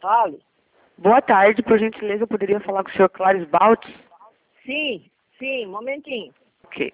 Fale. Boa tarde, por gentileza, eu poderia falar com o senhor Clarisbalt? Sim, momentinho. Ok.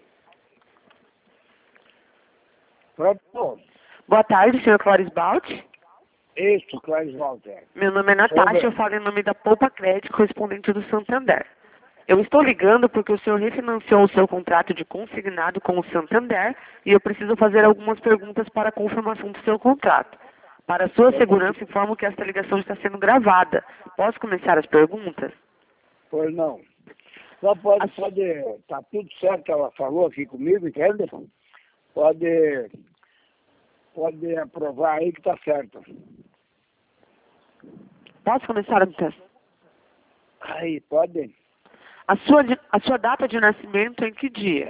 Pronto. Boa tarde, senhor Clarisbalt. Isso, Clarice Walter. Meu nome é Natasha, eu falo em nome da Poupa Crédito, correspondente do Santander. Eu estou ligando porque o senhor refinanciou o seu contrato de consignado com o Santander e eu preciso fazer algumas perguntas para a confirmação do seu contrato. Para sua segurança, informo que esta ligação está sendo gravada. Posso começar as perguntas? Pois não. Só pode, tá tudo certo que ela falou aqui comigo, entende? Pode aprovar aí que tá certo. Posso começar as perguntas? Aí, pode. A sua data de nascimento é em que dia?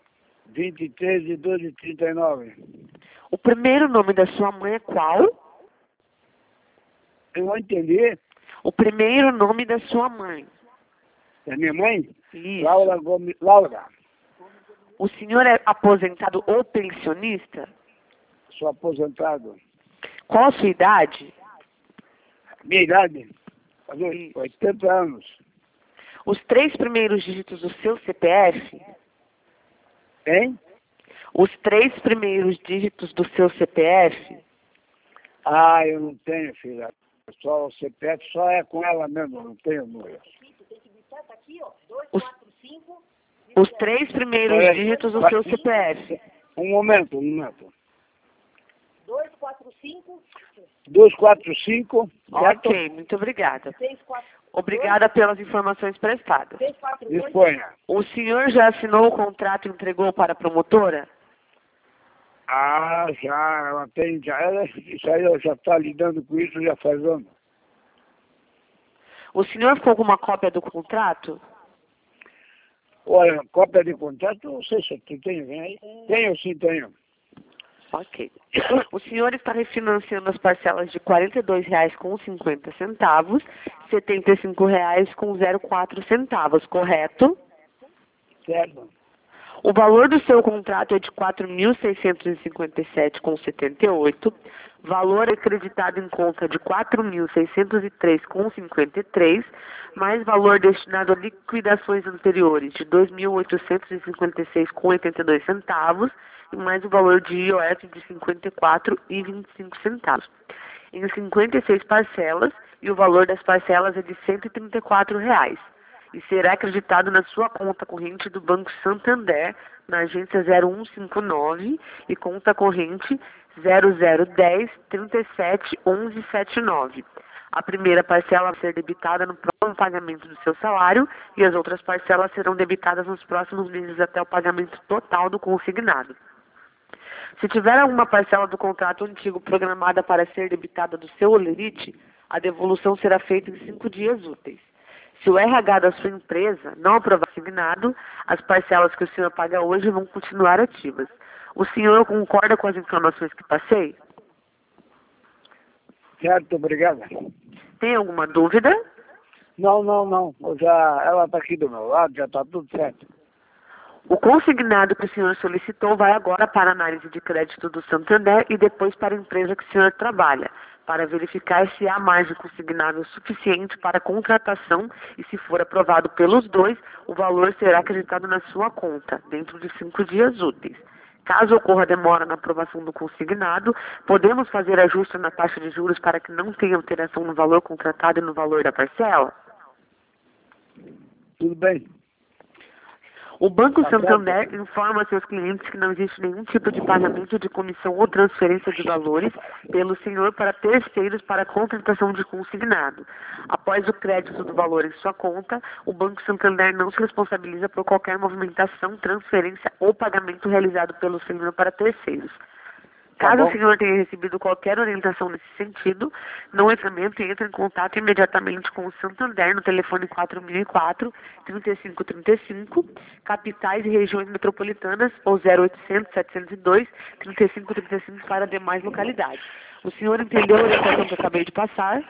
23/12/39. O primeiro nome da sua mãe é qual? Eu não entendi. O primeiro nome da sua mãe. É minha mãe? Isso. Laura Gomes. Laura. O senhor é aposentado ou pensionista? Sou aposentado. Qual a sua idade? Minha idade? Fazer 80 anos. Os 3 primeiros dígitos do seu CPF? Hein? Os 3 primeiros dígitos do seu CPF? Ah, eu não tenho, filha. Só o CPF só é com ela mesmo, eu não tenho número. Os 3 primeiros dígitos do seu CPF. Um momento. 245. Certo? Ok, muito obrigada. Obrigada pelas informações prestadas. Disponha. O senhor já assinou o contrato e entregou para a promotora? Ah, já, ela tem, isso aí ela já está lidando com isso já faz anos. O senhor ficou com uma cópia do contrato? Olha, cópia de contrato, não sei se tu tem, vem aí. Tenho, sim, tenho. Ok. O senhor está refinanciando as parcelas de R$ 42,50, R$ 75,04, correto? Certo. O valor do seu contrato é de R$ 4.657,78, valor acreditado em conta de R$ 4.603,53, mais valor destinado a liquidações anteriores de R$ 2.856,82 e mais o valor de IOF de R$ 54,25. Em 56 parcelas, e o valor das parcelas é de R$ 134 e será acreditado na sua conta corrente do Banco Santander, na agência 0159 e conta corrente 0010371179. A primeira parcela vai ser debitada no próximo pagamento do seu salário e as outras parcelas serão debitadas nos próximos meses até o pagamento total do consignado. Se tiver alguma parcela do contrato antigo programada para ser debitada do seu holerite, a devolução será feita em 5 dias úteis. Se o RH da sua empresa não aprovar o consignado, as parcelas que o senhor paga hoje vão continuar ativas. O senhor concorda com as informações que passei? Certo, obrigado. Tem alguma dúvida? Não. Ela está aqui do meu lado, já está tudo certo. O consignado que o senhor solicitou vai agora para a análise de crédito do Santander e depois para a empresa que o senhor trabalha, para verificar se há margem consignável suficiente para a contratação e, se for aprovado pelos dois, o valor será acreditado na sua conta, dentro de 5 dias úteis. Caso ocorra demora na aprovação do consignado, podemos fazer ajuste na taxa de juros para que não tenha alteração no valor contratado e no valor da parcela? Tudo bem. O Banco Santander informa a seus clientes que não existe nenhum tipo de pagamento de comissão ou transferência de valores pelo senhor para terceiros para a contratação de consignado. Após o crédito do valor em sua conta, o Banco Santander não se responsabiliza por qualquer movimentação, transferência ou pagamento realizado pelo senhor para terceiros. Caso o senhor tenha recebido qualquer orientação nesse sentido, não entre em contato imediatamente com o Santander no telefone 4004-3535, capitais e regiões metropolitanas, ou 0800-702-3535 para demais localidades. O senhor entendeu a orientação que eu acabei de passar?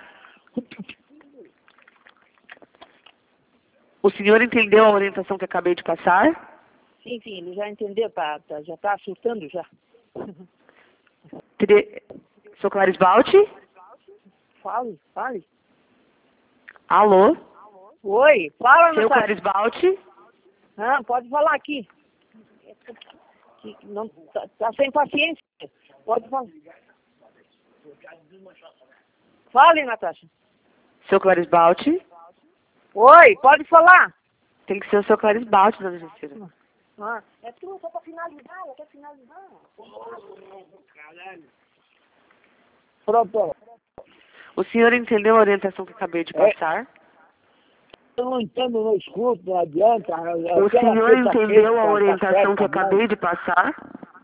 O senhor entendeu a orientação que eu acabei de passar? Sim, ele já entendeu, já está assustando já. Sou Clarisbalt? Fale. Alô? Oi, fala, Seu Natália. Clarice Balti? Ah, pode falar aqui. Não, tá sem paciência. Pode falar. Fale, Natasha. Seu Clarice Balti? Oi, pode falar. Tem que ser o seu Clarice Balti, dona Jacira. Ah, é tu, só pra finalizar, eu quero finalizar. Pronto. O senhor entendeu a orientação que acabei de passar? Eu não entendo, não escuto, não adianta. O senhor entendeu a orientação que acabei de passar?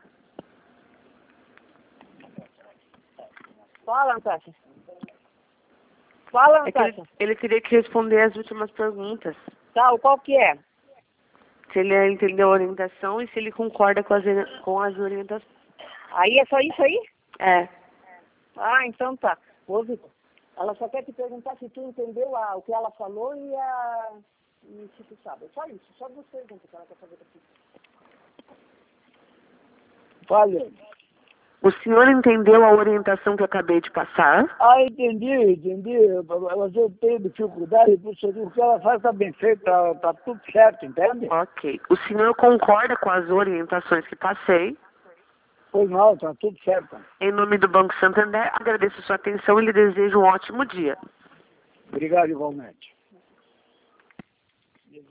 Fala, Natasha. Fala, É que Natasha. ele teria que responder as últimas perguntas. Tá, qual que é? Se ele entendeu a orientação e se ele concorda com as orientações. Aí é só isso aí? É. Ah, então tá. Ouve, ela só quer te perguntar se tu entendeu o que ela falou e se tu sabe. É só isso, só duas perguntas que ela quer saber daqui. Fale. O senhor entendeu a orientação que eu acabei de passar? Ah, entendi. Mas eu tenho dificuldade, porque o que ela faz está bem feito, tá tudo certo, entende? Ok. O senhor concorda com as orientações que passei? Pois não, tá tudo certo. Em nome do Banco Santander, agradeço sua atenção e lhe desejo um ótimo dia. Obrigado igualmente.